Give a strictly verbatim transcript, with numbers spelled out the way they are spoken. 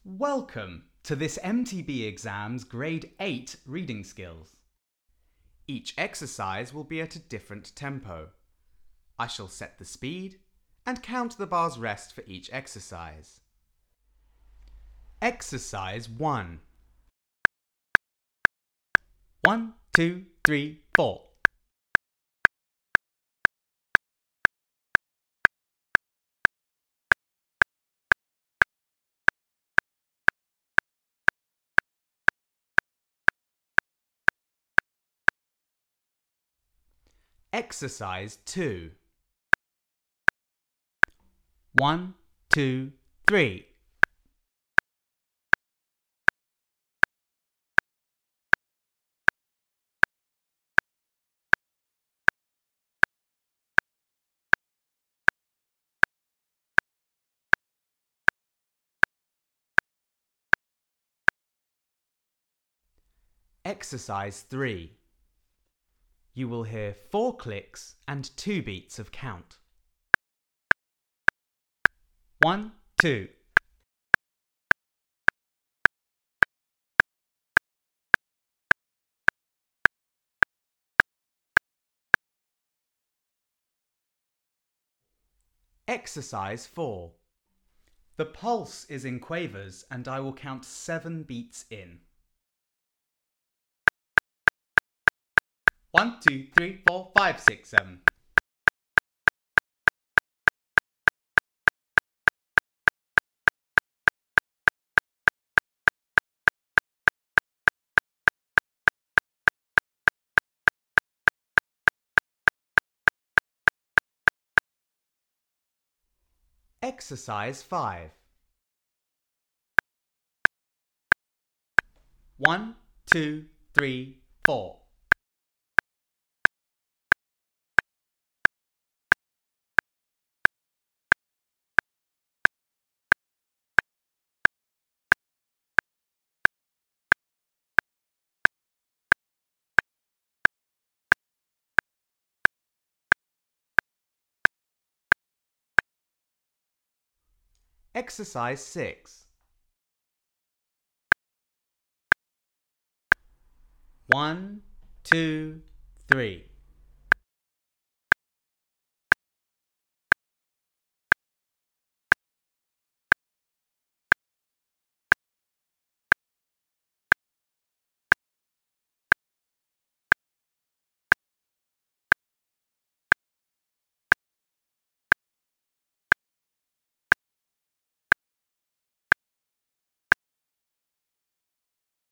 Welcome to this M T B exam's Grade eight reading skills. Each exercise will be at a different tempo. I shall set the speed and count the bar's rest for each exercise. Exercise one. One, two, three, four. Exercise two. One, two, three. Exercise three. You will hear four clicks and two beats of count. One, two. Exercise four. The pulse is in quavers and I will count seven beats in. One, two, three, four, five, six, seven. Exercise five. One, two, three, four. Exercise six. One, two, three.